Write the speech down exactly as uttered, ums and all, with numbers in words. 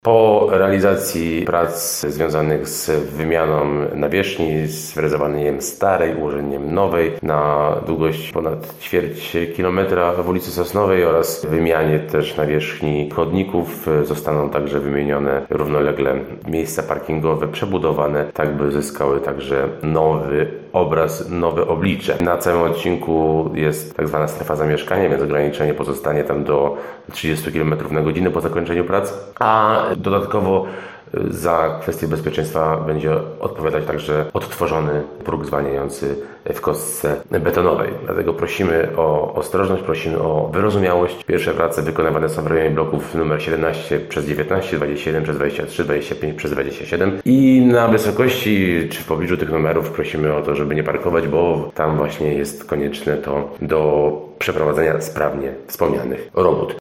Po realizacji prac związanych z wymianą nawierzchni, z frezowaniem starej, ułożeniem nowej na długość ponad ćwierć kilometra w ulicy Sosnowej oraz wymianie też nawierzchni chodników zostaną także wymienione równolegle miejsca parkingowe, przebudowane, tak by zyskały także nowy obraz, nowe oblicze. Na całym odcinku jest tak zwana strefa zamieszkania, więc ograniczenie pozostanie tam do trzydzieści kilometrów na godzinę po zakończeniu prac, a dodatkowo za kwestię bezpieczeństwa będzie odpowiadać także odtworzony próg zwalniający w kostce betonowej. Dlatego prosimy o ostrożność, prosimy o wyrozumiałość. Pierwsze prace wykonywane są w rejonie bloków numer siedemnaście przez dziewiętnaście, dwadzieścia siedem przez dwadzieścia trzy, dwadzieścia pięć przez dwadzieścia siedem i na wysokości czy w pobliżu tych numerów prosimy o to, żeby nie parkować, bo tam właśnie jest konieczne to do przeprowadzenia sprawnie wspomnianych robót.